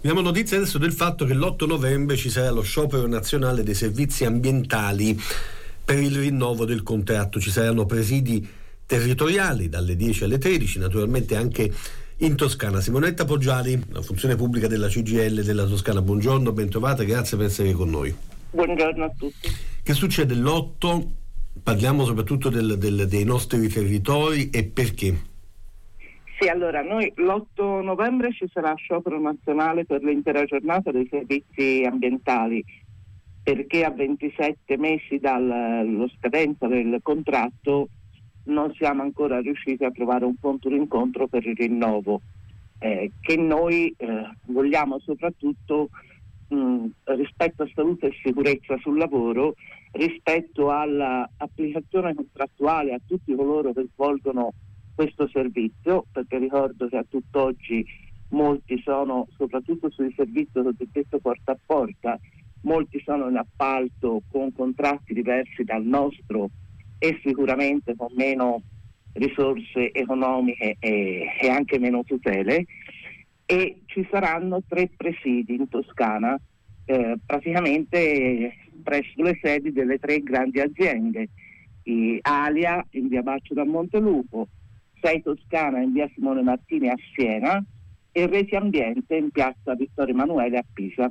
Abbiamo notizia adesso del fatto che l'8 novembre ci sarà lo sciopero nazionale dei servizi ambientali per il rinnovo del contratto. Ci saranno presidi territoriali dalle 10 alle 13, naturalmente anche in Toscana. Simonetta Poggiali, la funzione pubblica della CGIL della Toscana, buongiorno, ben trovata, grazie per essere con noi. Buongiorno a tutti. Che succede l'8? Parliamo soprattutto dei nostri territori e perché? Sì, allora noi l'8 novembre ci sarà sciopero nazionale per l'intera giornata dei servizi ambientali, perché a 27 mesi dallo scadenza del contratto non siamo ancora riusciti a trovare un punto d'incontro per il rinnovo, che noi vogliamo soprattutto rispetto a salute e sicurezza sul lavoro, rispetto all'applicazione contrattuale a tutti coloro che svolgono questo servizio, perché ricordo che a tutt'oggi molti sono, soprattutto sui servizi cosiddetto porta a porta, molti sono in appalto con contratti diversi dal nostro e sicuramente con meno risorse economiche e anche meno tutele, e ci saranno 3 presidi in Toscana, praticamente presso le sedi delle 3 grandi aziende, Alia in via Baccio da Montelupo, 6 Toscana in via Simone Martini a Siena e Reti Ambiente in piazza Vittorio Emanuele a Pisa.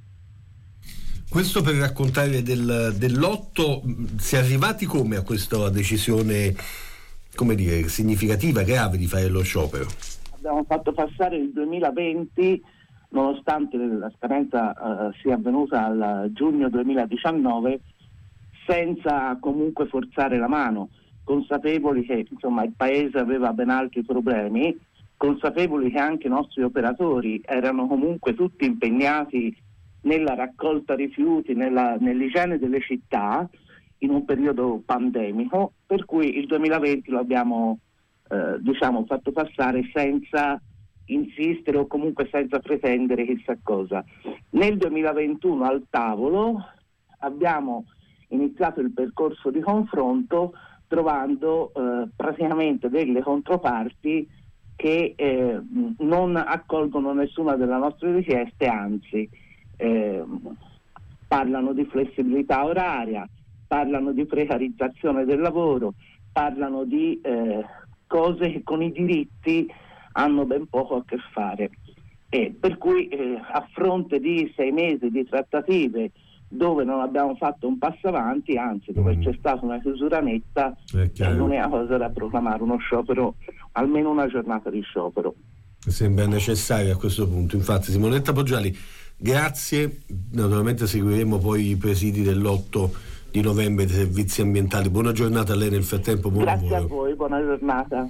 Questo per raccontare dell'8, si è arrivati come a questa decisione, come dire, significativa, grave di fare lo sciopero? Abbiamo fatto passare il 2020, nonostante la scadenza sia avvenuta al giugno 2019, senza comunque forzare la mano, consapevoli che insomma il paese aveva ben altri problemi, consapevoli che anche i nostri operatori erano comunque tutti impegnati nella raccolta rifiuti, nell'igiene delle città in un periodo pandemico, per cui il 2020 lo abbiamo fatto passare senza insistere o comunque senza pretendere chissà cosa. Nel 2021 al tavolo abbiamo iniziato il percorso di confronto trovando praticamente delle controparti che non accolgono nessuna delle nostre richieste, anzi parlano di flessibilità oraria, parlano di precarizzazione del lavoro, parlano di cose che con i diritti hanno ben poco a che fare, per cui a fronte di 6 mesi di trattative dove non abbiamo fatto un passo avanti, anzi dove c'è stata una chiusura netta, l'unica cosa da proclamare uno sciopero, almeno una giornata di sciopero. Sembra necessario a questo punto. Infatti, Simonetta Poggiali, grazie. Naturalmente seguiremo poi i presidi dell'8 di novembre dei servizi ambientali. Buona giornata a lei nel frattempo. Buon Grazie lavoro. a voi, buona giornata.